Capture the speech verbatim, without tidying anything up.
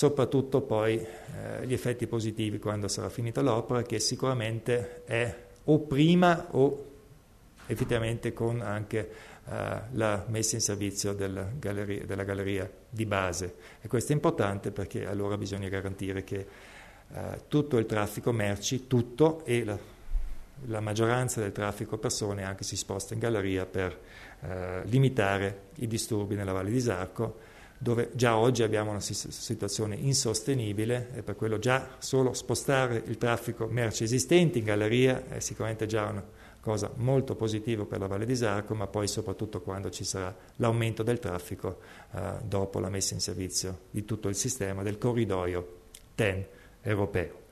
soprattutto poi eh, gli effetti positivi quando sarà finita l'opera, che sicuramente è o prima o effettivamente con anche eh, la messa in servizio della galleria, della galleria di base. E questo è importante perché allora bisogna garantire che eh, tutto il traffico merci, tutto, e la, la maggioranza del traffico persone anche si sposta in galleria per eh, limitare i disturbi nella Valle di Isarco, dove già oggi abbiamo una situazione insostenibile, e per quello già solo spostare il traffico merci esistente in galleria è sicuramente già una cosa molto positiva per la Valle di Isarco, ma poi soprattutto quando ci sarà l'aumento del traffico eh, dopo la messa in servizio di tutto il sistema del corridoio T E N europeo.